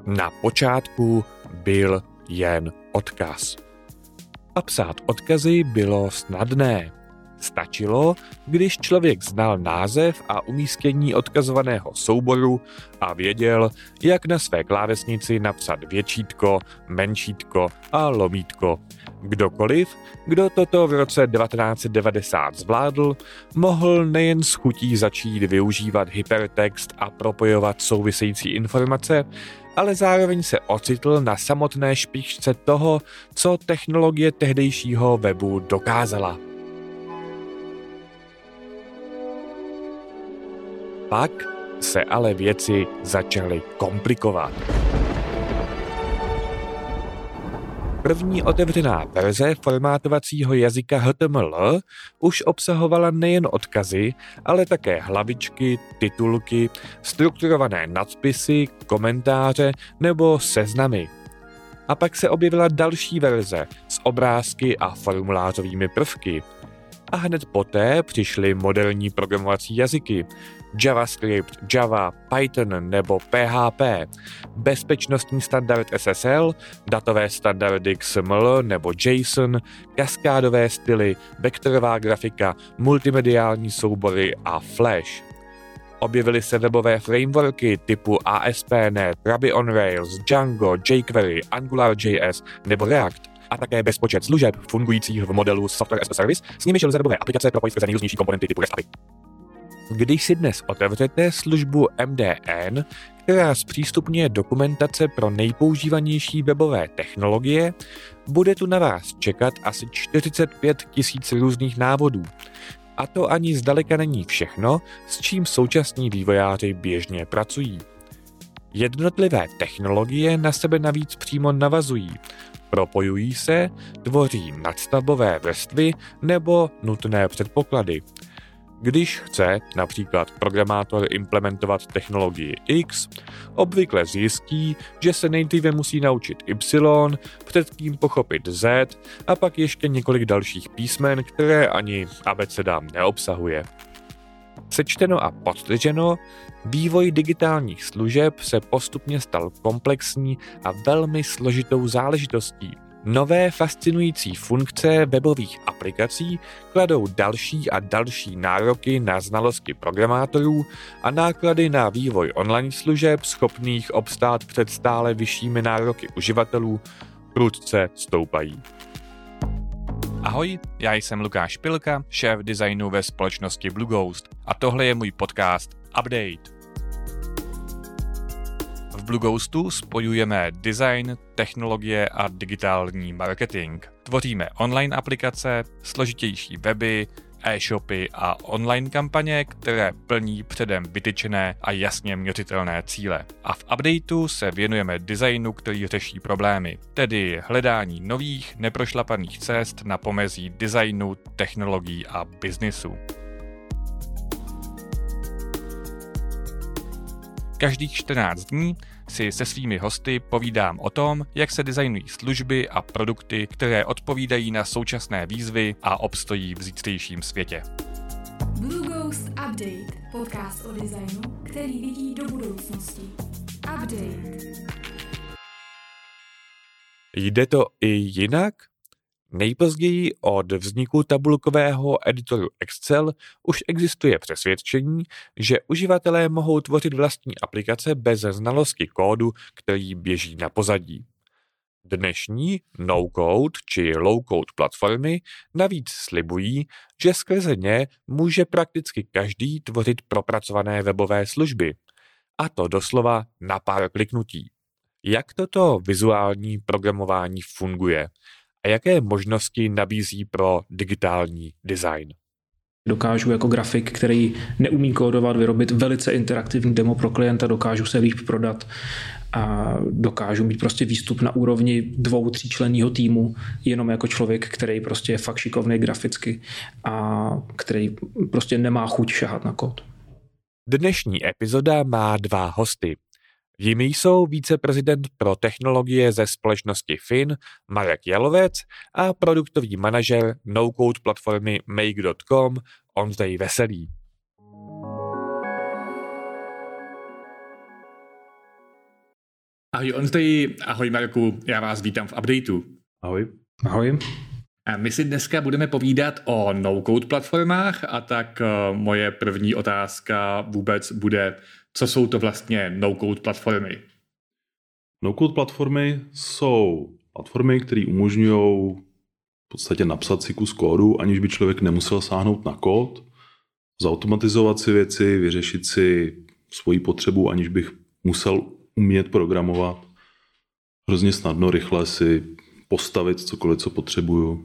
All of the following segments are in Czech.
Na počátku byl jen odkaz. A psát odkazy bylo snadné. Stačilo, když člověk znal název a umístění odkazovaného souboru a věděl, jak na své klávesnici napsat většítko, menšítko a lomítko. Kdokoliv, kdo toto v roce 1990 zvládl, mohl nejen s chutí začít využívat hypertext a propojovat související informace, ale zároveň se ocitl na samotné špičce toho, co technologie tehdejšího webu dokázala. Pak se ale věci začaly komplikovat. První otevřená verze formátovacího jazyka HTML už obsahovala nejen odkazy, ale také hlavičky, titulky, strukturované nadpisy, komentáře nebo seznamy. A pak se objevila další verze s obrázky a formulářovými prvky. A hned poté přišly moderní programovací jazyky, JavaScript, Java, Python nebo PHP, bezpečnostní standard SSL, datové standardy XML nebo JSON, kaskádové styly, vektorová grafika, multimediální soubory a Flash. Objevily se webové frameworky typu ASP.NET, Ruby on Rails, Django, jQuery, AngularJS nebo React. A také bezpočet služeb fungujících v modelu Software as a Service, s nimiž lze webové aplikace propojit skrze nejrůznější komponenty typu REST API. Když si dnes otevřete službu MDN, která zpřístupňuje dokumentace pro nejpoužívanější webové technologie, bude tu na vás čekat asi 45 000 různých návodů. A to ani zdaleka není všechno, s čím současní vývojáři běžně pracují. Jednotlivé technologie na sebe navíc přímo navazují, propojují se, tvoří nadstavbové vrstvy nebo nutné předpoklady. Když chce například programátor implementovat technologii X, obvykle zjistí, že se nejdříve musí naučit Y, předtím pochopit Z a pak ještě několik dalších písmen, které ani abeceda neobsahuje. Sečteno a podtrženo, vývoj digitálních služeb se postupně stal komplexní a velmi složitou záležitostí. Nové fascinující funkce webových aplikací kladou další a další nároky na znalosti programátorů a náklady na vývoj online služeb schopných obstát před stále vyššími nároky uživatelů prudce stoupají. Ahoj, já jsem Lukáš Pilka, šéf designu ve společnosti Blue Ghost a tohle je můj podcast Update. V Blue Ghostu spojujeme design, technologie a digitální marketing. Tvoříme online aplikace, složitější weby, e-shopy a online kampaně, které plní předem vytyčené a jasně měřitelné cíle. A v updateu se věnujeme designu, který řeší problémy, tedy hledání nových, neprošlapaných cest na pomezí designu, technologií a biznisu. Každých 14 dní si se svými hosty povídám o tom, jak se designují služby a produkty, které odpovídají na současné výzvy a obstojí v zítřejším světě. Blue Ghost Update, podcast o designu, který vidí do budoucnosti. Update. Jde to i jinak? Nejpozději od vzniku tabulkového editoru Excel už existuje přesvědčení, že uživatelé mohou tvořit vlastní aplikace bez znalosti kódu, který běží na pozadí. Dnešní no-code či low-code platformy navíc slibují, že skrze ně může prakticky každý tvořit propracované webové služby. A to doslova na pár kliknutí. Jak toto vizuální programování funguje? A jaké možnosti nabízí pro digitální design? Dokážu jako grafik, který neumí kódovat, vyrobit velice interaktivní demo pro klienta, dokážu se líp prodat a dokážu mít prostě výstup na úrovni 2-3 členního týmu, jenom jako člověk, který prostě je fakt šikovný graficky a který prostě nemá chuť šahat na kód. Dnešní epizoda má 2 hosty. Jimi jsou viceprezident pro technologie ze společnosti Fin Marek Jalovec a produktový manažer no-code platformy Make.com Ondřej Veselý. Ahoj Ondřej, ahoj Marku, já vás vítám v updateu. Ahoj. Ahoj. A my si dneska budeme povídat o no-code platformách a tak moje první otázka vůbec bude, co jsou to vlastně no-code platformy? No-code platformy jsou platformy, které umožňují v podstatě napsat si kus kódu, aniž by člověk nemusel sáhnout na kód, zautomatizovat si věci, vyřešit si svoji potřebu, aniž bych musel umět programovat. Hrozně snadno, rychle si postavit cokoliv, co potřebuju.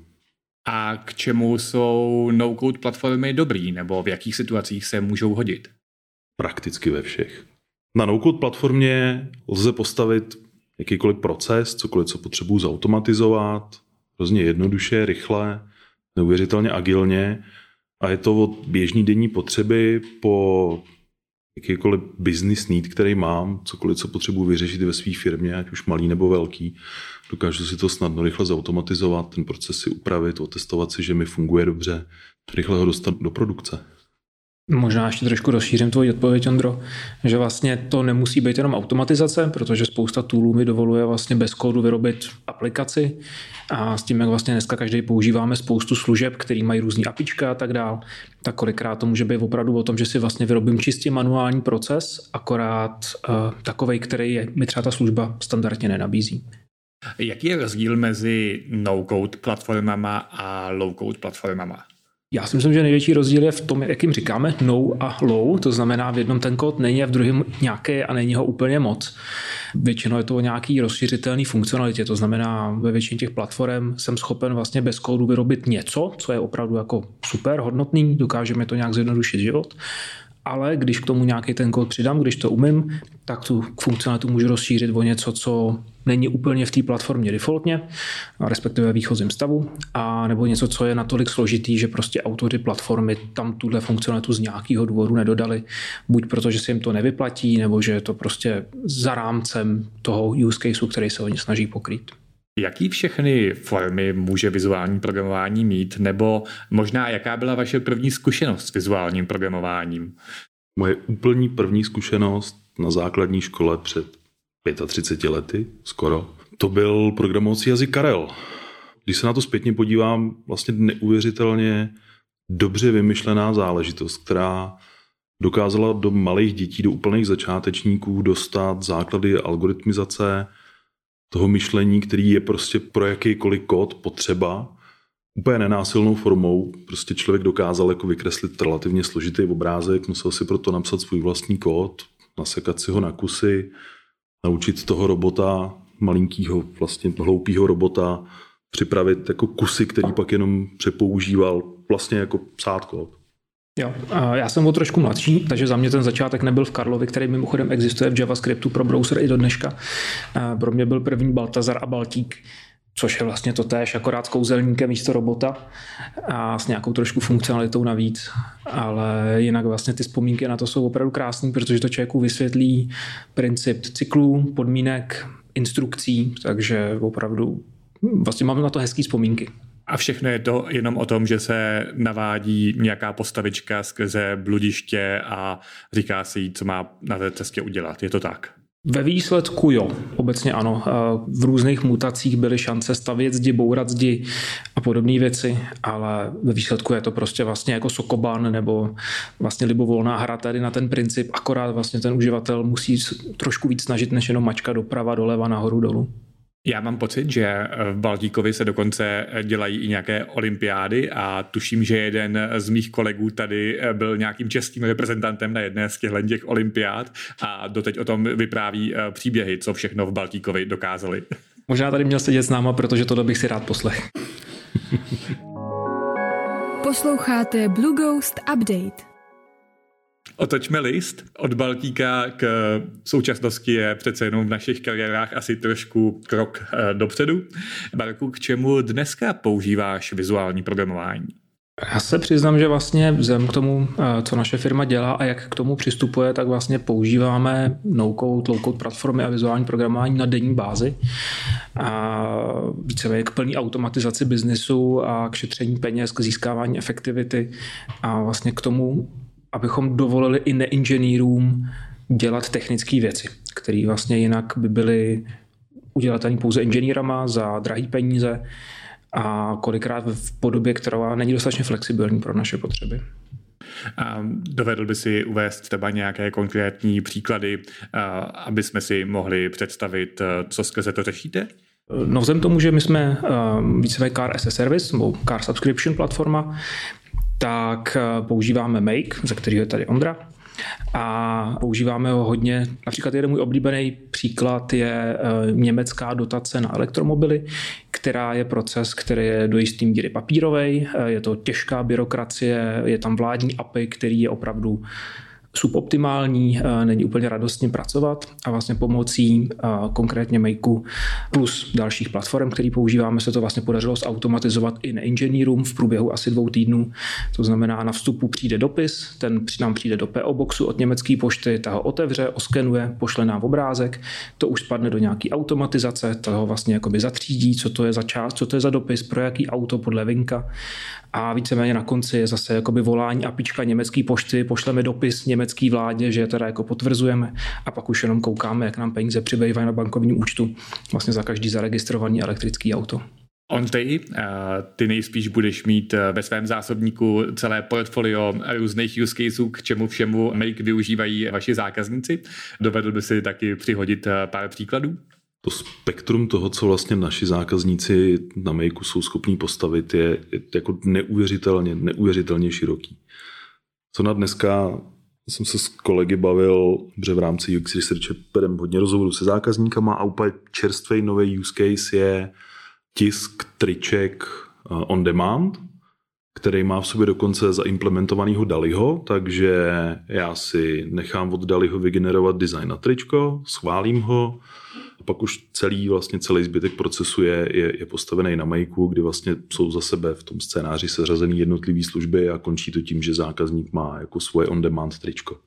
A k čemu jsou no-code platformy dobrý, nebo v jakých situacích se můžou hodit? Prakticky ve všech. Na no-code platformě lze postavit jakýkoliv proces, cokoliv, co potřebuju zautomatizovat, hrozně jednoduše, rychle, neuvěřitelně agilně a je to od běžný denní potřeby po jakýkoliv business need, který mám, cokoliv, co potřebuji vyřešit ve své firmě, ať už malý nebo velký. Dokážu si to snadno rychle zautomatizovat, ten proces si upravit, otestovat si, že mi funguje dobře, rychle ho dostat do produkce. Možná ještě trošku rozšířím tvoji odpověď, Ondro, že vlastně to nemusí být jenom automatizace, protože spousta toolů mi dovoluje vlastně bez kódu vyrobit aplikaci a s tím, jak vlastně dneska každý používáme spoustu služeb, který mají různý APIčka a tak dál, tak kolikrát to může být opravdu o tom, že si vlastně vyrobím čistě manuální proces, akorát takovej, který mi třeba ta služba standardně nenabízí. Jaký je rozdíl mezi no-code platformama a low-code platformama? Já si myslím, že největší rozdíl je v tom, jak jim říkáme no a low, to znamená v jednom ten kód není a v druhém nějaké a není ho úplně moc. Většinou je to o nějaký rozšířitelný funkcionalitě, to znamená ve většině těch platform jsem schopen vlastně bez kódu vyrobit něco, co je opravdu jako super hodnotný, dokážeme to nějak zjednodušit život. Ale když k tomu nějaký ten kód přidám, když to umím, tak tu funkcionalitu můžu rozšířit o něco, co není úplně v té platformě defaultně, respektive výchozím stavu, a nebo něco, co je natolik složitý, že prostě autoři platformy tam tuhle funkcionalitu z nějakého důvodu nedodali, buď protože se jim to nevyplatí, nebo že je to prostě za rámcem toho use caseu, který se oni snaží pokrýt. Jaký všechny formy může vizuální programování mít, nebo možná jaká byla vaše první zkušenost s vizuálním programováním? Moje úplně první zkušenost na základní škole před 35 lety, skoro, to byl programovací jazyk Karel. Když se na to zpětně podívám, vlastně neuvěřitelně dobře vymyšlená záležitost, která dokázala do malých dětí, do úplných začátečníků dostat základy algoritmizace, toho myšlení, který je prostě pro jakýkoliv kód potřeba, úplně nenásilnou formou. Prostě člověk dokázal jako vykreslit relativně složitý obrázek, musel si proto napsat svůj vlastní kód, nasekat si ho na kusy, naučit toho robota, malinkýho, vlastně hloupýho robota, připravit jako kusy, který pak jenom přepoužíval, vlastně jako psát kód. Jo, já jsem o trošku mladší, takže za mě ten začátek nebyl v Karlovi, který mimochodem existuje v JavaScriptu pro browser i do dneška. Pro mě byl první Baltazar a Baltík, což je vlastně to též, akorát s kouzelníkem místo robota a s nějakou trošku funkcionalitou navíc. Ale jinak vlastně ty vzpomínky na to jsou opravdu krásný, protože to člověku vysvětlí princip cyklů, podmínek, instrukcí, takže opravdu vlastně mám na to hezký vzpomínky. A všechno je to jenom o tom, že se navádí nějaká postavička skrze bludiště a říká si jí, co má na té cestě udělat. Je to tak? Ve výsledku jo, obecně ano. V různých mutacích byly šance stavět zdi, bourat zdi a podobné věci, ale ve výsledku je to prostě vlastně jako Sokoban nebo vlastně libovolná hra tady na ten princip, akorát vlastně ten uživatel musí trošku víc snažit, než jenom mačka doprava, doleva, nahoru, dolů. Já mám pocit, že v Baltíkovi se dokonce dělají i nějaké olympiády a tuším, že jeden z mých kolegů tady byl nějakým českým reprezentantem na jedné z těch olympiád a doteď o tom vypráví příběhy, co všechno v Baltíkovi dokázali. Možná tady měl sedět s náma, protože tohle bych si rád poslech. Posloucháte Blue Ghost Update. Otočme list. Od Baltíka k současnosti je přece jenom v našich kariérách asi trošku krok dopředu. Marku, k čemu dneska používáš vizuální programování? Já se přiznám, že vlastně vzhledem k tomu, co naše firma dělá a jak k tomu přistupuje, tak vlastně používáme no-code, low-code platformy a vizuální programování na denní bázi. A víceméně k plný automatizaci biznesu a k šetření peněz, k získávání efektivity a vlastně k tomu, abychom dovolili i neinženýrům dělat technické věci, které vlastně jinak by byly udělatelné pouze inženýrama za drahý peníze a kolikrát v podobě, která není dostatečně flexibilní pro naše potřeby. A dovedl by si uvést třeba nějaké konkrétní příklady, aby jsme si mohli představit, co skrze to řešíte? No vzhledem tomu, že my jsme víceméně Car as a Service, nebo Car Subscription platforma, tak používáme Make, ze kterého je tady Ondra, a používáme ho hodně. Například jeden můj oblíbený příklad je německá dotace na elektromobily, která je proces, který je do jistý míry papírovej, je to těžká byrokracie, je tam vládní API, který je opravdu suboptimální, není úplně radostně pracovat a vlastně pomocí konkrétně Makeu plus dalších platform, které používáme, se to vlastně podařilo zautomatizovat i neinženýrům v průběhu asi 2 týdnů. To znamená, na vstupu přijde dopis, ten nám přijde do PO Boxu od německé pošty, ta ho otevře, oskenuje, pošle nám obrázek, to už spadne do nějaký automatizace, to ho vlastně jakoby zatřídí, co to je za část, co to je za dopis, pro jaký auto podle vinka. A víceméně na konci je zase jakoby volání APIčka německé pošty, pošleme dopis německé vládě, že teda jako potvrzujeme a pak už jenom koukáme, jak nám peníze přibývají na bankovním účtu vlastně za každý zaregistrovaný elektrický auto. Ondřej, ty nejspíš budeš mít ve svém zásobníku celé portfolio různých use caseů, k čemu všemu Make využívají vaši zákazníci. Dovedl by si taky přihodit pár příkladů? To spektrum toho, co vlastně naši zákazníci na Makeu jsou schopní postavit, je jako neuvěřitelně široký. Co na dneska jsem se s kolegy bavil, že v rámci UX Research vedeme hodně rozhovorů se zákazníkama a úplně čerstvý nový use case je tisk triček on demand, který má v sobě dokonce zaimplementovanýho DALL-ho, takže já si nechám od DALL-ho vygenerovat design na tričko, schválím ho, a pak už celý zbytek procesu je postavený na Makeu, kdy vlastně jsou za sebe v tom scénáři seřazený jednotlivý služby a končí to tím, že zákazník má jako svoje on-demand tričko.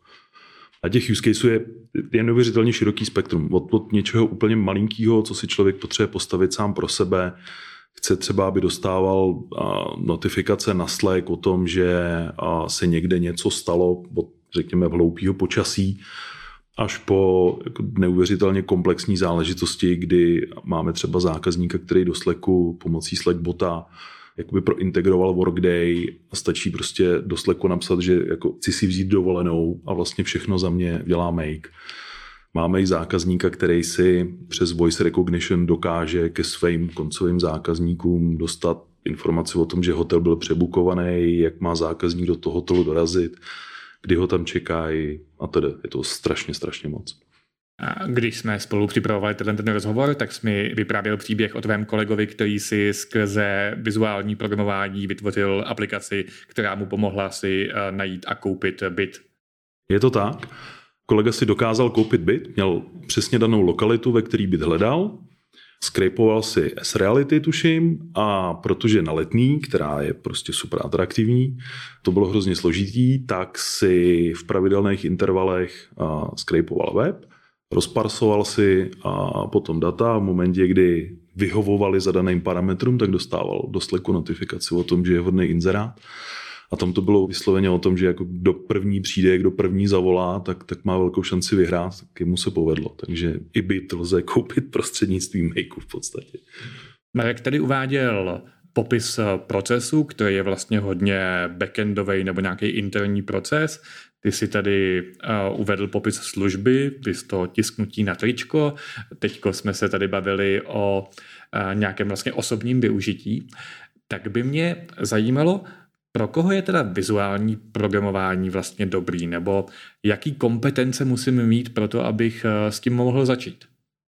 A těch use caseů je neuvěřitelně široký spektrum. Od něčeho úplně malinkého, co si člověk potřebuje postavit sám pro sebe, chce třeba, aby dostával notifikace na Slack o tom, že se někde něco stalo, řekněme v hloupýho počasí, až po jako neuvěřitelně komplexní záležitosti, kdy máme třeba zákazníka, který do Slacku pomocí Slackbota jakoby prointegroval Workday a stačí prostě do Slacku napsat, že jako chci si vzít dovolenou a vlastně všechno za mě dělá Make. Máme i zákazníka, který si přes voice recognition dokáže ke svým koncovým zákazníkům dostat informaci o tom, že hotel byl přebukovaný, jak má zákazník do toho hotelu dorazit, kdy ho tam čekají a tedy. Je to strašně moc. A když jsme spolu připravovali ten rozhovor, tak jsi mi vyprávěl příběh o tvém kolegovi, který si skrze vizuální programování vytvořil aplikaci, která mu pomohla si najít a koupit byt. Je to tak. Kolega si dokázal koupit byt, měl přesně danou lokalitu, ve který byt hledal, scrapoval si S-Reality, tuším, a protože na Letný, která je prostě super atraktivní, to bylo hrozně složitý, tak si v pravidelných intervalech scrapoval web, rozparsoval si a potom data. V momentě, kdy vyhovovali za daným parametrům, tak dostával do Slacku notifikaci o tom, že je vhodný inzerát. A tam to bylo vysloveně o tom, že jako kdo první přijde, kdo první zavolá, tak má velkou šanci vyhrát, tak jemu se povedlo. Takže i byt lze koupit prostřednictvím Makeu v podstatě. Marek tady uváděl popis procesu, který je vlastně hodně backendový nebo nějaký interní proces. Ty si tady uvedl popis služby, vys to tisknutí na tričko. Teďko jsme se tady bavili o nějakém vlastně osobním využití. Tak by mě zajímalo, pro koho je teda vizuální programování vlastně dobrý, nebo jaký kompetence musím mít pro to, abych s tím mohl začít?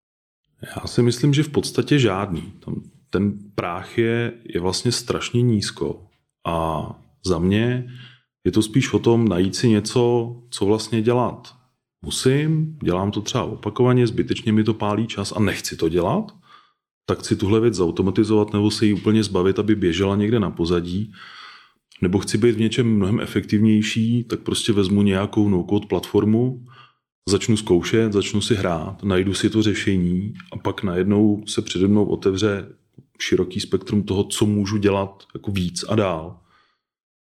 Já si myslím, že v podstatě žádný. Ten práh je vlastně strašně nízko a za mě je to spíš o tom najít si něco, co vlastně dělat musím, dělám to třeba opakovaně, zbytečně mi to pálí čas a nechci to dělat, tak chci tuhle věc zautomatizovat nebo se jí úplně zbavit, aby běžela někde na pozadí. Nebo chci být v něčem mnohem efektivnější, tak prostě vezmu nějakou no-code platformu, začnu zkoušet, začnu si hrát, najdu si to řešení a pak najednou se přede mnou otevře široký spektrum toho, co můžu dělat jako víc a dál.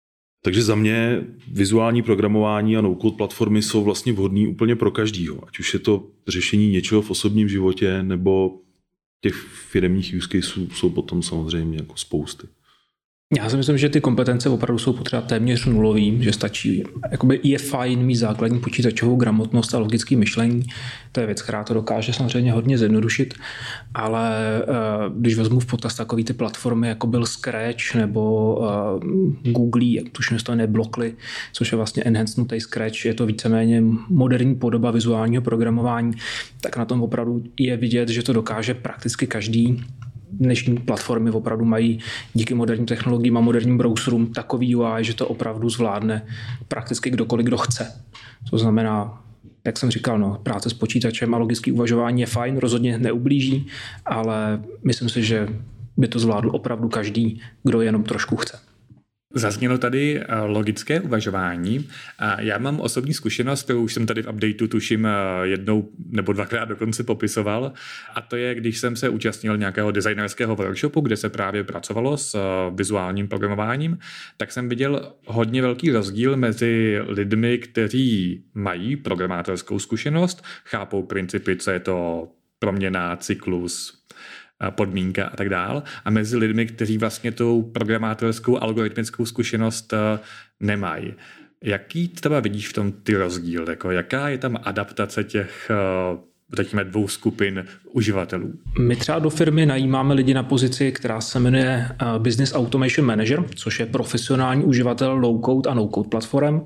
Takže za mě vizuální programování a no-code platformy jsou vlastně vhodný úplně pro každýho. Ať už je to řešení něčeho v osobním životě, nebo těch firemních use caseů jsou potom samozřejmě jako spousty. Já si myslím, že ty kompetence opravdu jsou potřeba téměř nulový, že stačí, jakoby je fajn mít základní počítačovou gramotnost a logické myšlení. To je věc, která to dokáže samozřejmě hodně zjednodušit, ale když vezmu v potaz takový ty platformy, jako byl Scratch nebo Google, tuším, že to je Blockly, což je vlastně enhanced Scratch, je to víceméně moderní podoba vizuálního programování, tak na tom opravdu je vidět, že to dokáže prakticky každý. Dnešní platformy opravdu mají díky moderním technologiím a moderním browserům takový UI, že to opravdu zvládne prakticky kdokoliv, kdo chce. To znamená, jak jsem říkal, práce s počítačem a logické uvažování je fajn, rozhodně neublíží, ale myslím si, že by to zvládl opravdu každý, kdo jenom trošku chce. Zaznělo tady logické uvažování. Já mám osobní zkušenost, kterou už jsem tady v updateu tuším jednou nebo dvakrát dokonce popisoval, a to je, když jsem se účastnil nějakého designerského workshopu, kde se právě pracovalo s vizuálním programováním, tak jsem viděl hodně velký rozdíl mezi lidmi, kteří mají programátorskou zkušenost, chápou principy, co je to proměna, cyklus, podmínka a tak dál, a mezi lidmi, kteří vlastně tou programátorskou algoritmickou zkušenost nemají. Jaký třeba vidíš v tom ty rozdíl? Jako jaká je tam adaptace těch řekněme dvou skupin uživatelů? My třeba do firmy najímáme lidi na pozici, která se jmenuje Business Automation Manager, což je profesionální uživatel low-code a no-code platform,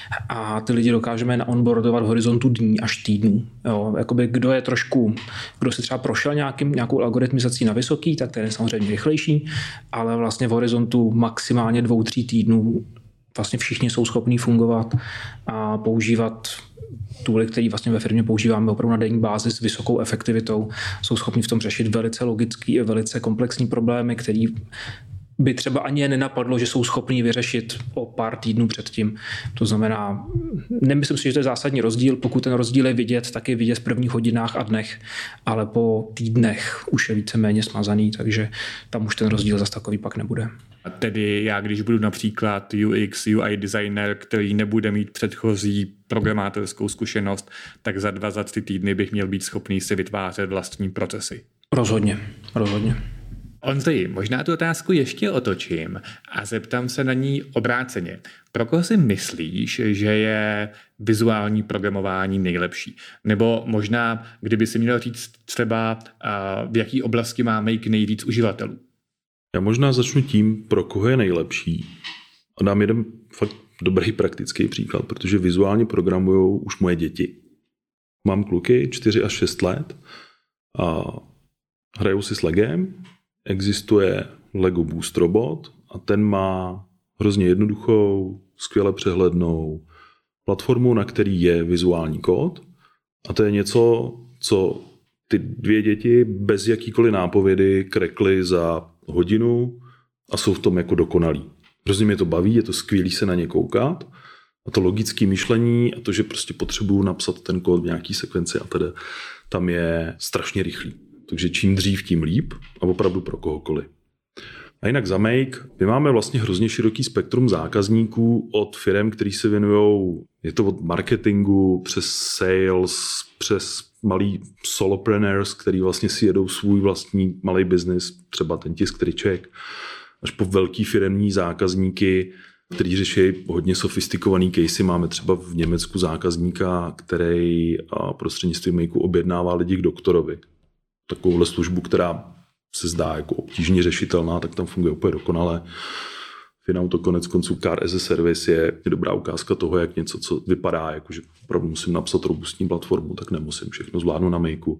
a ty lidi dokážeme naonboardovat v horizontu dní až týdnů. Jo, jakoby kdo si třeba prošel nějakou algoritmizací na vysoký, tak ten je samozřejmě rychlejší, ale vlastně v horizontu maximálně 2-3 týdnů vlastně všichni jsou schopní fungovat a používat tooly, které vlastně ve firmě používáme opravdu na denní bázi s vysokou efektivitou, jsou schopni v tom řešit velice logický a velice komplexní problémy, které by třeba ani je nenapadlo, že jsou schopní vyřešit o pár týdnů předtím. To znamená, nemyslím si, že to je zásadní rozdíl. Pokud ten rozdíl je vidět, tak je vidět v prvních hodinách a dnech, ale po týdnech už je víceméně smazaný, takže tam už ten rozdíl zase takový pak nebude. A tedy já, když budu například UX, UI designer, který nebude mít předchozí programátorskou zkušenost, tak za 2-3 týdny bych měl být schopný si vytvářet vlastní procesy. Rozhodně. Ondřej, možná tu otázku ještě otočím a zeptám se na ní obráceně. Pro koho si myslíš, že je vizuální programování nejlepší? Nebo možná, kdyby si měl říct třeba, v jaký oblasti má Make nejvíc uživatelů? Já možná začnu tím, pro koho je nejlepší. A dám jeden fakt dobrý praktický příklad, protože vizuálně programujou už moje děti. Mám kluky 4 až 6 let a hrajou si s Legem. Existuje Lego Boost Robot a ten má hrozně jednoduchou, skvěle přehlednou platformu, na který je vizuální kód. A to je něco, co ty 2 děti bez jakýkoliv nápovědy krekly za hodinu a jsou v tom jako dokonalí. Hrozně mě to baví, je to skvělý se na ně koukat. A to logické myšlení a to, že prostě potřebuju napsat ten kód v nějaký sekvenci a tedy tam je strašně rychlý. Takže čím dřív, tím líp a opravdu pro kohokoliv. A jinak za Make, my máme vlastně hrozně široký spektrum zákazníků od firem, který se věnují, je to od marketingu přes sales, přes malý solopreneurs, který vlastně si jedou svůj vlastní malý biznis, třeba ten tisk triček, až po velký firemní zákazníky, který řeší hodně sofistikovaný casey. Máme třeba v Německu zákazníka, který prostřednictvím Makeu objednává lidi k doktorovi. Takovouhle službu, která se zdá jako obtížně řešitelná, tak tam funguje úplně dokonale. Finauto konec konců Car as a Service je dobrá ukázka toho, jak něco, co vypadá, jako že opravdu musím napsat robustní platformu, tak nemusím, všechno zvládnu na Makeu.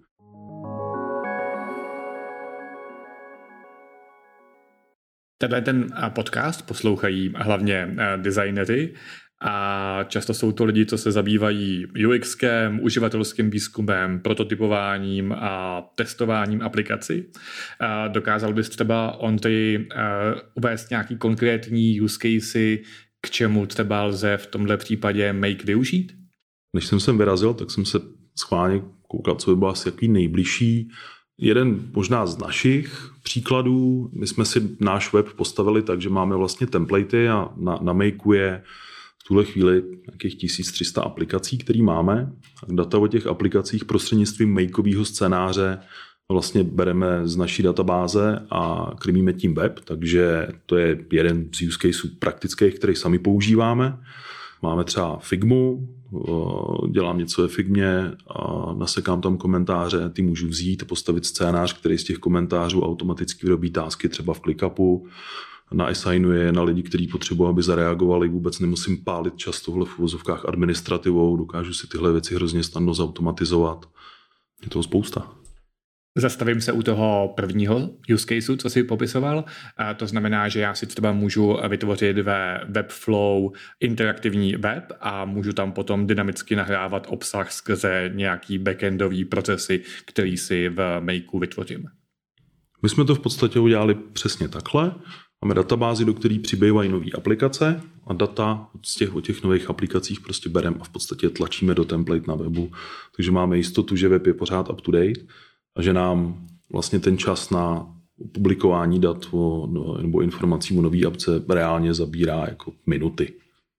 Ten podcast poslouchají hlavně designeři a často jsou to lidi, co se zabývají UXkem, uživatelským výzkumem, prototypováním a testováním aplikací. Dokázal bys třeba uvést nějaký konkrétní use casey, k čemu třeba lze v tomhle případě Make využít? Než jsem sem vyrazil, tak jsem se schválně koukal, co by bylo asi jaký nejbližší Jeden možná z našich příkladů, my jsme si náš web postavili tak, že máme vlastně templatey a na Makeu je v tuhle chvíli nějakých 1300 aplikací, které máme. Data o těch aplikacích prostřednictvím Makeového scénáře vlastně bereme z naší databáze a krmíme tím web, takže to je jeden z use caseů praktických, který sami používáme. Máme třeba Figmu, dělám něco ve Figmě a nasekám tam komentáře, ty můžu vzít, postavit scénář, který z těch komentářů automaticky vyrobí tásky třeba v ClickUpu, naassignuje na lidi, kteří potřebují, aby zareagovali, vůbec nemusím pálit čas tohle v uvozovkách administrativou, dokážu si tyhle věci hrozně snadno zautomatizovat. Je toho spousta. Zastavím se u toho prvního use caseu, co jsi popisoval. A to znamená, že já si třeba můžu vytvořit ve Webflow interaktivní web a můžu tam potom dynamicky nahrávat obsah skrze nějaký backendový procesy, který si v Makeu vytvořím. My jsme to v podstatě udělali přesně takhle. Máme databázi, do které přibývají nové aplikace a data o těch nových aplikacích prostě bereme a v podstatě tlačíme do template na webu. Takže máme jistotu, že web je pořád up to date a že nám vlastně ten čas na publikování dat nebo informací o nový apce reálně zabírá jako minuty.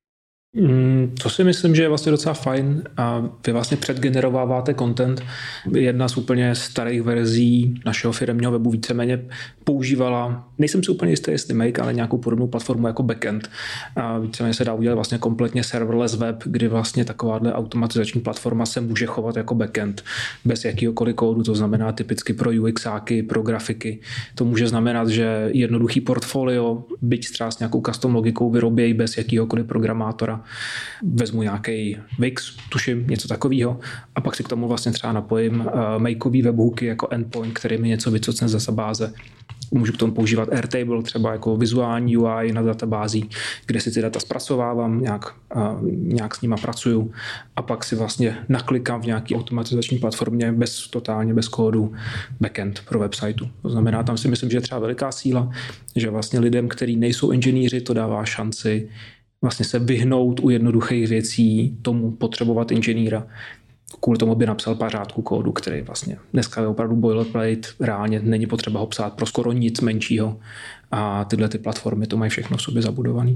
To si myslím, že je vlastně docela fajn a vy vlastně předgenerováváte content. Jedna z úplně starých verzí našeho firemního webu víceméně používala, nejsem si úplně jistý, jestli Make, ale nějakou podobnou platformu jako backend. A víceméně se dá udělat vlastně kompletně serverless web, kdy vlastně takováhle automatizační platforma se může chovat jako backend bez jakýhokoliv kódu, to znamená typicky pro UXáky, pro grafiky. To může znamenat, že jednoduchý portfolio, byť třeba s nějakou custom logikou vyrobějí bez jakýhokoliv programátora. Vezmu nějaký Wix, tuším, něco takového a pak si k tomu vlastně třeba napojím Makeový webhooky jako endpoint, který mi něco vycocne z databáze. Můžu k tomu používat Airtable třeba jako vizuální UI na databází, kde si ty data zpracovávám, nějak s nima pracuju a pak si vlastně naklikám v nějaký automatizační platformě totálně bez kódu backend pro websiteu. To znamená, tam si myslím, že je třeba veliká síla, že vlastně lidem, kteří nejsou inženýři, to dává šanci vlastně se vyhnout u jednoduchých věcí tomu potřebovat inženýra. Kvůli tomu by napsal pár řádků kódu, který vlastně dneska je opravdu boilerplate, reálně není potřeba ho psát pro skoro nic menšího a tyhle ty platformy to mají všechno v sobě zabudovaný.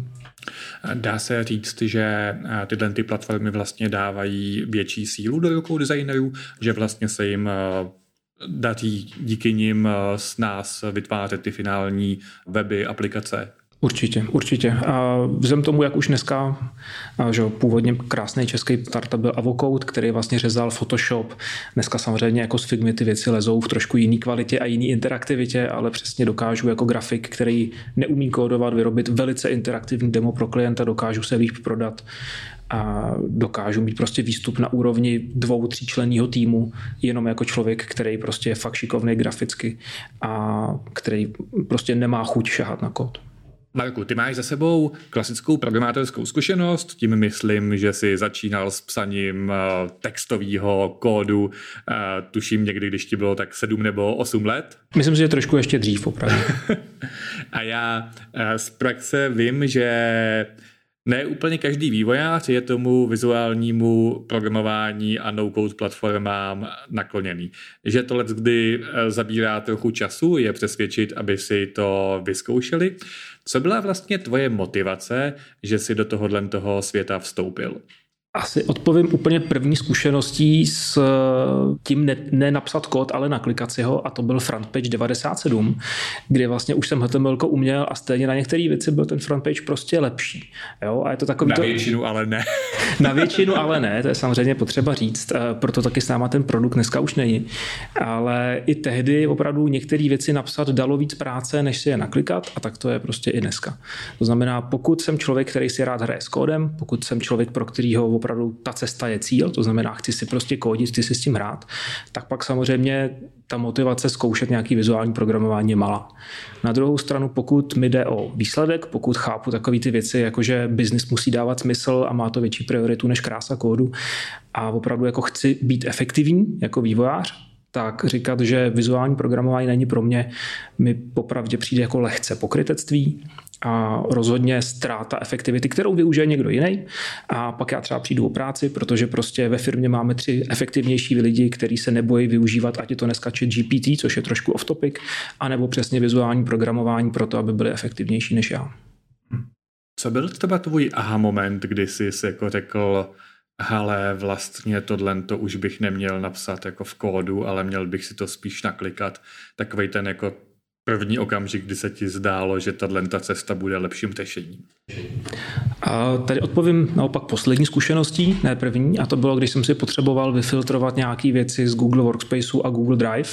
Dá se říct, že tyhle ty platformy vlastně dávají větší sílu do rukou designerů, že vlastně se jim daří díky nim s nás vytvářet ty finální weby, aplikace? Určitě. A vzhledem tomu, jak už dneska, že původně krásný český startup byl Avocode, který vlastně řezal Photoshop. Dneska samozřejmě jako z Figmy ty věci lezou v trošku jiný kvalitě a jiný interaktivitě, ale přesně dokážu jako grafik, který neumí kódovat, vyrobit velice interaktivní demo pro klienta, dokážu se líp prodat a dokážu mít prostě výstup na úrovni 2-3 členního týmu, jenom jako člověk, který prostě je fakt šikovný graficky a který prostě nemá chuť šahat na kód. Marku, ty máš za sebou klasickou programátorskou zkušenost, tím myslím, že jsi začínal s psaním textového kódu, tuším někdy, když ti bylo tak 7 nebo 8 let. Myslím, že trošku ještě dřív opravdu. A já z praxe vím, že ne úplně každý vývojář je tomu vizuálnímu programování a no-code platformám nakloněný. Že to leckdy zabírá trochu času, je přesvědčit, aby si to vyzkoušeli. Co byla vlastně tvoje motivace, že jsi do toho světa vstoupil? Asi odpovím úplně první zkušeností s tím ne napsat kód, ale naklikat si ho a to byl Frontpage 97, kde vlastně už jsem HTML uměl a stejně na některé věci byl ten Frontpage prostě lepší. Jo? A je to takový na většinu ale ne. Na většinu ale ne, to je samozřejmě potřeba říct, proto taky s náma ten produkt dneska už není. Ale i tehdy opravdu některé věci napsat dalo víc práce, než si je naklikat a tak to je prostě i dneska. To znamená, pokud jsem člověk, který si rád hraje s kódem, pokud jsem člověk, pro kterýho opravdu ta cesta je cíl, to znamená, chci si prostě kódit, chci si s tím hrát, tak pak samozřejmě ta motivace zkoušet nějaký vizuální programování je malá. Na druhou stranu, pokud mi jde o výsledek, pokud chápu takové ty věci, jakože biznis musí dávat smysl a má to větší prioritu než krása kódu a opravdu jako chci být efektivní jako vývojář, tak říkat, že vizuální programování není pro mě, mi popravdě přijde jako lehce pokrytectví a rozhodně ztráta efektivity, kterou využije někdo jiný. A pak já třeba přijdu o práci, protože prostě ve firmě máme 3 efektivnější lidi, kteří se nebojí využívat, ať je to dneska ChatGPT, což je trošku off topic, anebo přesně vizuální programování pro to, aby byly efektivnější než já. Co byl třeba tvůj aha moment, kdy jsi jako řekl, ale vlastně tohle to už bych neměl napsat jako v kódu, ale měl bych si to spíš naklikat. Takovej ten jako první okamžik, kdy se ti zdálo, že ta cesta bude lepším řešením. A tady odpovím naopak poslední zkušeností, ne první, a to bylo, když jsem si potřeboval vyfiltrovat nějaké věci z Google Workspaceu a Google Drive.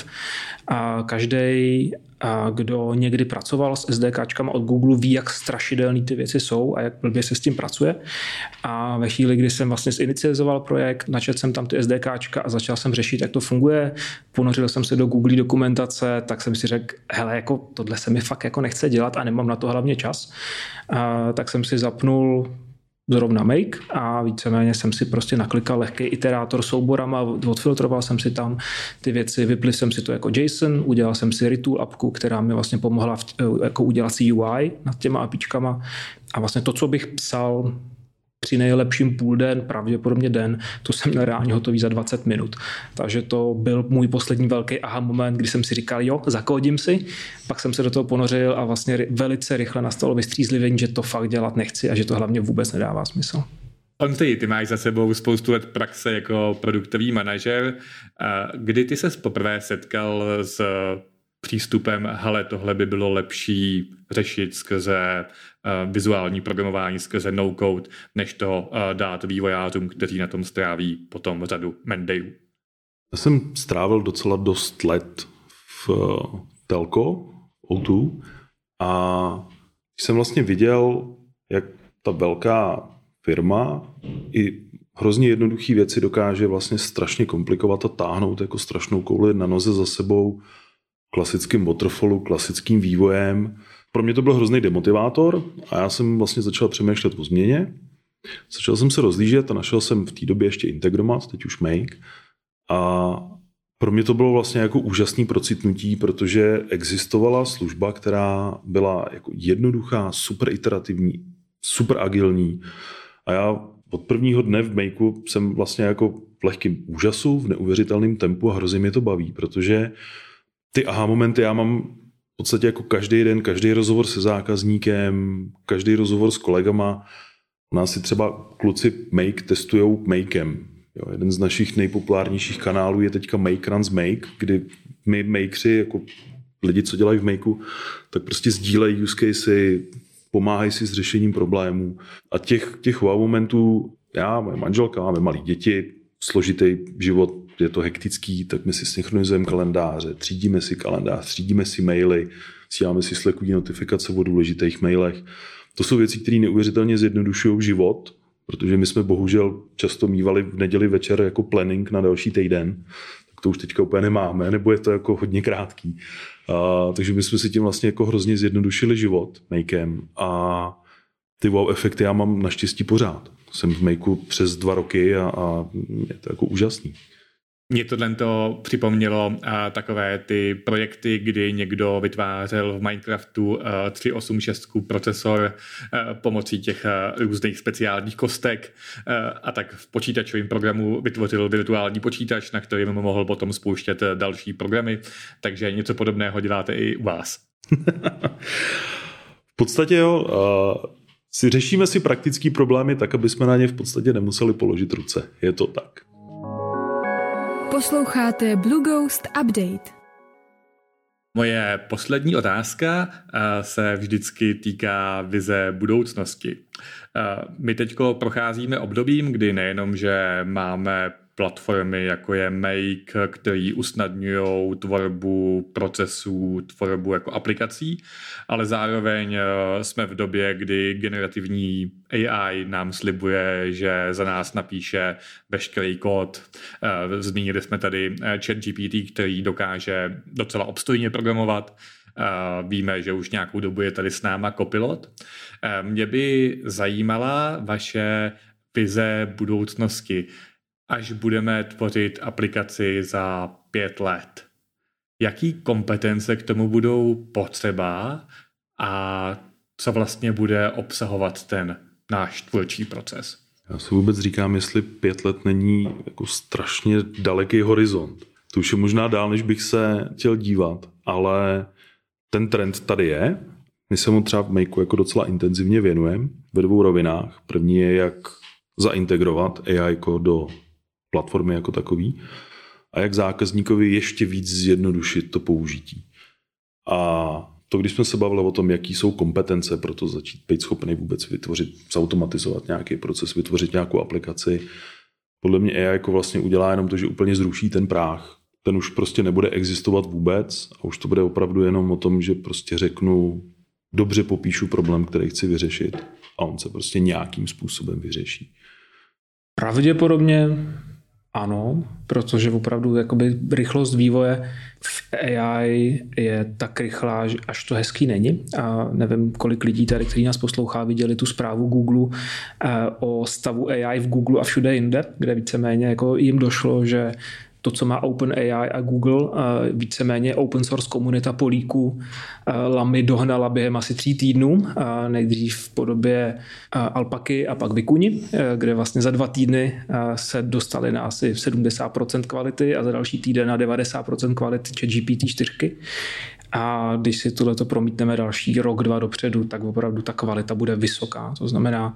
A každý, kdo někdy pracoval s SDKčkama od Google, ví, jak strašidelný ty věci jsou a jak blbě se s tím pracuje. A ve chvíli, kdy jsem vlastně zinicializoval projekt, načetl jsem tam ty SDKčka a začal jsem řešit, jak to funguje, ponořil jsem se do Google dokumentace, tak jsem si řekl, hele, jako tohle se mi fakt jako nechce dělat a nemám na to hlavně čas. Tak jsem si zapnul zrovna Make a víceméně jsem si prostě naklikal lehký iterátor souborama, odfiltroval jsem si tam ty věci, vypl jsem si to jako JSON, udělal jsem si Retool appku, která mi vlastně pomohla jako udělat si UI nad těma APIčkama a vlastně to, co bych psal při nejlepším půl den, pravděpodobně den, to jsem měl reálně hotový za 20 minut. Takže to byl můj poslední velký aha moment, kdy jsem si říkal, jo, zakódím si, pak jsem se do toho ponořil a vlastně velice rychle nastalo vystřízlivění, že to fakt dělat nechci a že to hlavně vůbec nedává smysl. Ondřej, ty máš za sebou spoustu let praxe jako produktový manažer. Kdy ty ses poprvé setkal s přístupem, hele, tohle by bylo lepší řešit skrze vizuální programování, skrze no-code, než to dát vývojářům, kteří na tom stráví potom řadu mandayů? Já jsem strávil docela dost let v telco, O2, a jsem vlastně viděl, jak ta velká firma i hrozně jednoduché věci dokáže vlastně strašně komplikovat a táhnout jako strašnou kouli na noze za sebou klasickým waterfallu, klasickým vývojem. Pro mě to byl hrozný demotivátor a já jsem vlastně začal přemýšlet o změně. Začal jsem se rozlížet a našel jsem v té době ještě Integromat, teď už Make. A pro mě to bylo vlastně jako úžasný procitnutí, protože existovala služba, která byla jako jednoduchá, super iterativní, super agilní. A já od prvního dne v Makeu jsem vlastně jako v lehkém úžasu, v neuvěřitelném tempu a hrozně mě to baví, protože ty aha momenty já mám v podstatě jako každý den, každý rozhovor se zákazníkem, každý rozhovor s kolegama. U nás si třeba kluci Make testujou Makem. Jo, jeden z našich nejpopulárnějších kanálů je teďka Make Runs Make, kdy my makeři, jako lidi, co dělají v Makeu, tak prostě sdílejí use casey, pomáhají si s řešením problémů. A těch wow momentů, já, moje manželka, máme malé děti, složitý život, je to hektický, tak my si synchronizujeme kalendáře, třídíme si kalendář, třídíme si maily, posíláme si Slackový notifikace o důležitých mailech. To jsou věci, které neuvěřitelně zjednodušují život, protože my jsme bohužel často mívali v neděli večer jako planning na další týden, tak to už teďka úplně nemáme, nebo je to jako hodně krátký. Takže my jsme si tím vlastně jako hrozně zjednodušili život Makem a ty wow efekty já mám naštěstí pořád. Jsem v Makeu přes 2 roky a je to jako úžasný. Mě to připomnělo takové ty projekty, kdy někdo vytvářel v Minecraftu 386 procesor pomocí těch různých speciálních kostek a tak v počítačovém programu vytvořil virtuální počítač, na kterým mohl potom spouštět další programy, takže něco podobného děláte i u vás. V podstatě jo, řešíme si praktický problémy tak, aby jsme na ně v podstatě nemuseli položit ruce. Je to tak. Posloucháte Blue Ghost Update. Moje poslední otázka se vždycky týká vize budoucnosti. My teďko procházíme obdobím, kdy nejenom, že máme platformy, jako je Make, který usnadňují tvorbu procesů, tvorbu jako aplikací, ale zároveň jsme v době, kdy generativní AI nám slibuje, že za nás napíše veškerý kód. Zmínili jsme tady ChatGPT, který dokáže docela obstojně programovat. Víme, že už nějakou dobu je tady s náma Copilot. Mě by zajímala vaše vize budoucnosti, až budeme tvořit aplikaci za 5 let. Jaký kompetence k tomu budou potřeba a co vlastně bude obsahovat ten náš tvůrčí proces? Já si vůbec říkám, jestli 5 let není jako strašně daleký horizont. To už je možná dál, než bych se chtěl dívat, ale ten trend tady je. My se mu třeba v Makeu jako docela intenzivně věnujeme ve 2 rovinách. První je, jak zaintegrovat AI do platformy jako takový a jak zákazníkovi ještě víc zjednodušit to použití. A to, když jsme se bavili o tom, jaký jsou kompetence pro to začít být schopný vůbec vytvořit, zautomatizovat nějaký proces, vytvořit nějakou aplikaci, podle mě AI vlastně udělá jenom to, že úplně zruší ten práh. Ten už prostě nebude existovat vůbec a už to bude opravdu jenom o tom, že prostě řeknu, dobře popíšu problém, který chci vyřešit a on se prostě nějakým způsobem vyřeší. Pravděpodobně ano, protože opravdu jakoby rychlost vývoje v AI je tak rychlá, že až to hezký není. A nevím, kolik lidí tady, kteří nás poslouchá, viděli tu zprávu Google o stavu AI v Google a všude jinde, kde víceméně jako jim došlo, že to, co má OpenAI a Google, víceméně open source komunita políků Lamy dohnala během asi 3 týdnů, nejdřív v podobě alpaky a pak vikuni, kde vlastně za 2 týdny se dostali na asi 70% kvality a za další týden na 90% kvality ChatGPT 4. A když si tohleto promítneme další rok, 2 dopředu, tak opravdu ta kvalita bude vysoká. To znamená,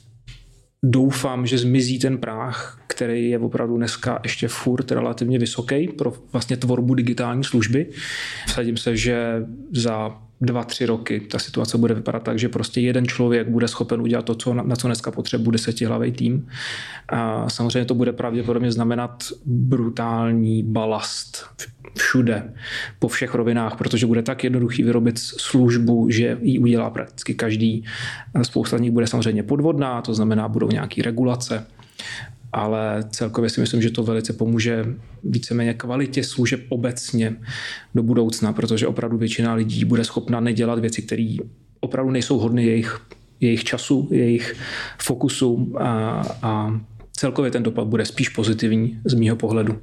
doufám, že zmizí ten práh, který je opravdu dneska ještě furt relativně vysoký pro vlastně tvorbu digitální služby. Vsadím se, že za 2-3 roky ta situace bude vypadat tak, že prostě jeden člověk bude schopen udělat to, na co dneska potřebuje 10hlavý tým. A samozřejmě to bude pravděpodobně znamenat brutální balast všude, po všech rovinách, protože bude tak jednoduchý vyrobit službu, že ji udělá prakticky každý. Spousta z nich bude samozřejmě podvodná, to znamená, budou nějaké regulace, ale celkově si myslím, že to velice pomůže víceméně kvalitě služeb obecně do budoucna, protože opravdu většina lidí bude schopna nedělat věci, které opravdu nejsou hodné jejich času, jejich fokusu a celkově ten dopad bude spíš pozitivní z mýho pohledu.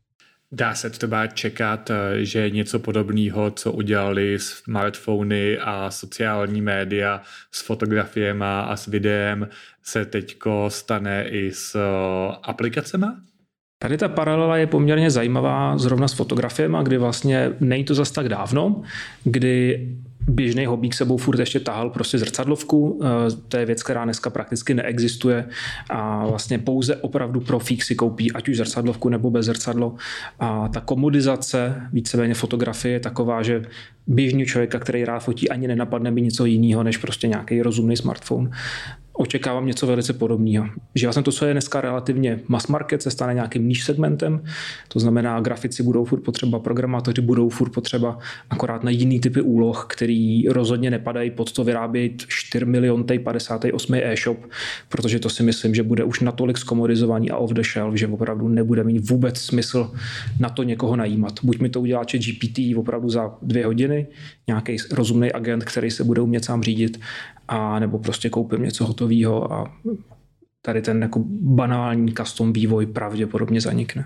Dá se třeba čekat, že něco podobného, co udělali smartfony a sociální média s fotografiema a s videem, se teďko stane i s aplikacema? Tady ta paralela je poměrně zajímavá zrovna s fotografiema, kdy vlastně není to zas tak dávno, kdy běžný hobík sebou furt ještě tahal prostě zrcadlovku. To je věc, která dneska prakticky neexistuje a vlastně pouze opravdu profík si koupí ať už zrcadlovku nebo bez zrcadlo. A ta komodizace víceméně fotografie je taková, že běžný člověka, který rád fotí, ani nenapadne mi něco jiného než prostě nějaký rozumný smartphone. Očekávám něco velice podobného. Že vlastně to, co je dneska relativně mass market, se stane nějakým niche segmentem, to znamená, grafici budou furt potřeba, programátoři budou furt potřeba, akorát na jiný typy úloh, který rozhodně nepadají pod to vyrábět 4 milionů 58. e-shop, protože to si myslím, že bude už natolik zkomodizovaný a off the shelf, že opravdu nebude mít vůbec smysl na to někoho najímat. Buď mi to udělá ChatGPT opravdu za 2 hodiny, nějaký rozumný agent, který se bude umět sám řídit, a nebo prostě koupím něco hotového a tady ten jako banální custom vývoj pravděpodobně zanikne.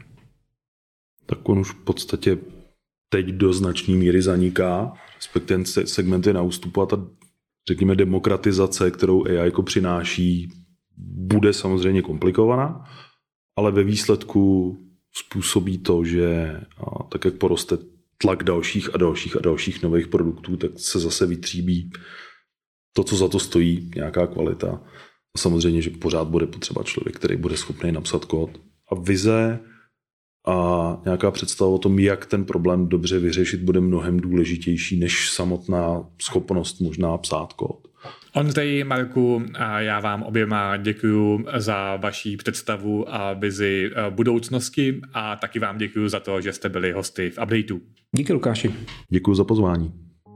Tak on už v podstatě teď do značné míry zaniká, respektive ten segment je na ústupu a ta, řekněme, demokratizace, kterou AI jako přináší, bude samozřejmě komplikovaná, ale ve výsledku způsobí to, že tak jak poroste tlak dalších nových produktů, tak se zase vytříbí to, co za to stojí, nějaká kvalita. A samozřejmě, že pořád bude potřeba člověk, který bude schopný napsat kód. A vize a nějaká představa o tom, jak ten problém dobře vyřešit, bude mnohem důležitější než samotná schopnost možná psát kód. Ondřej, Marku, já vám oběma děkuju za vaši představu a vizi budoucnosti a taky vám děkuju za to, že jste byli hosty v Updateu. Díky, Lukáši. Děkuju za pozvání.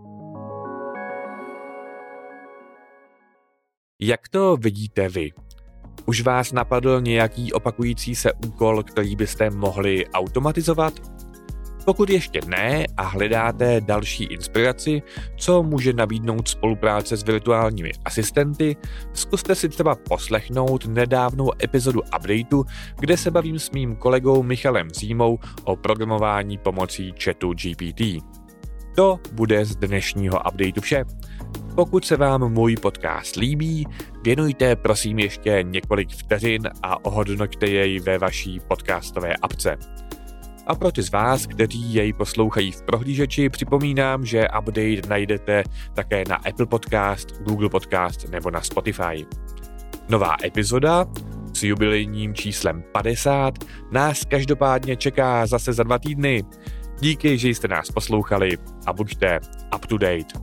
Jak to vidíte vy? Už vás napadl nějaký opakující se úkol, který byste mohli automatizovat? Pokud ještě ne a hledáte další inspiraci, co může nabídnout spolupráce s virtuálními asistenty, zkuste si třeba poslechnout nedávnou epizodu Updateu, kde se bavím s mým kolegou Michalem Zímou o programování pomocí chatu GPT. To bude z dnešního Updateu vše. Pokud se vám můj podcast líbí, věnujte prosím ještě několik vteřin a ohodnoťte jej ve vaší podcastové apce. A pro ty z vás, kteří jej poslouchají v prohlížeči, připomínám, že update najdete také na Apple Podcast, Google Podcast nebo na Spotify. Nová epizoda s jubilejním číslem 50 nás každopádně čeká zase za 2 týdny. Díky, že jste nás poslouchali a buďte up to date.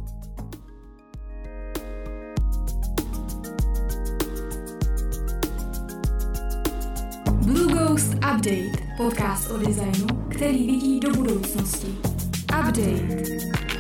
Blue Ghost Update, podcast o designu, který vidí do budoucnosti. Update.